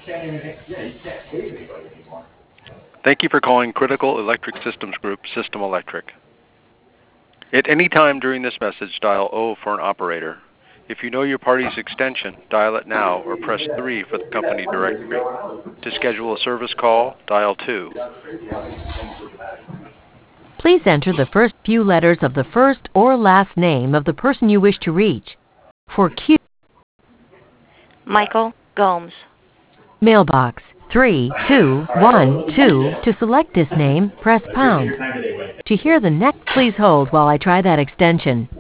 Thank you for calling Critical Electric Systems Group, System Electric. At any time during this message, dial O for an operator. If you know your party's extension, dial it now or press 3 for the company directory. To schedule a service call, dial 2. Please enter the first few letters of the first or last name of the person you wish to reach. For Q, Michael Gomes. mailbox 3212. To select this name, press pound. To hear the next, please hold while I try that extension.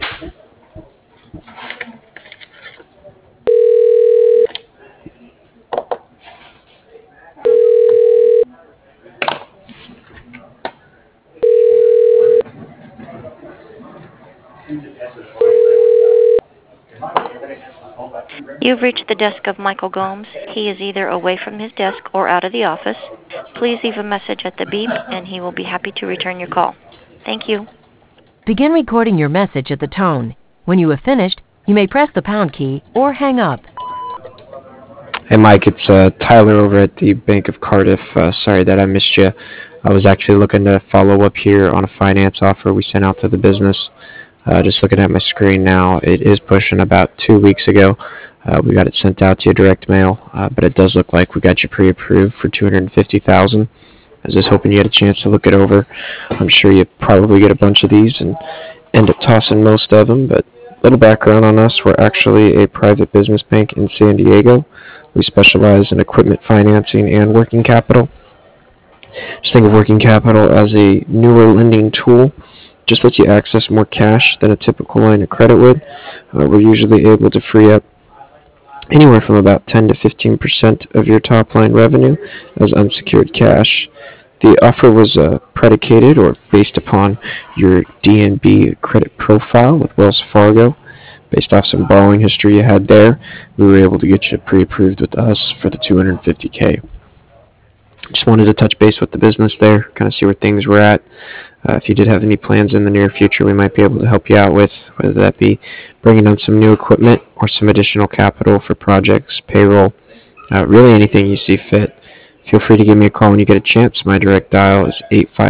You've reached the desk of Michael Gomes. He is either away from his desk or out of the office. Please leave a message at the beep, and he will be happy to return your call. Thank you. Begin recording your message at the tone. When you have finished, you may press the pound key or hang up. Hey Mike, it's Tyler over at the Bank of Cardiff. Sorry that I missed you. I was actually looking to follow up here on a finance offer we sent out to the business. Just looking at my screen now, it is pushing about 2 weeks ago. We got it sent out to you direct mail, but it does look like we got you pre-approved for $250,000. I was just hoping you had a chance to look it over. I'm sure you probably get a bunch of these and end up tossing most of them, but a little background on us. We're actually a private business bank in San Diego. We specialize in equipment financing and working capital. Just think of working capital as a newer lending tool. Just lets you access more cash than a typical line of credit would. We're usually able to free up anywhere from about 10 to 15% of your top line revenue as unsecured cash. The offer was predicated or based upon your DNB credit profile with Wells Fargo. Based off some borrowing history you had there, we were able to get you pre-approved with us for the $250K. Just wanted to touch base with the business there, kind of see where things were at. If you did have any plans in the near future we might be able to help you out with, whether that be bringing on some new equipment or some additional capital for projects, payroll, really anything you see fit. Feel free to give me a call when you get a chance. My direct dial is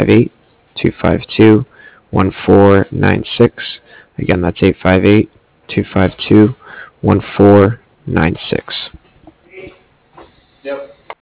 858-252-1496. Again, that's 858-252-1496. Yep.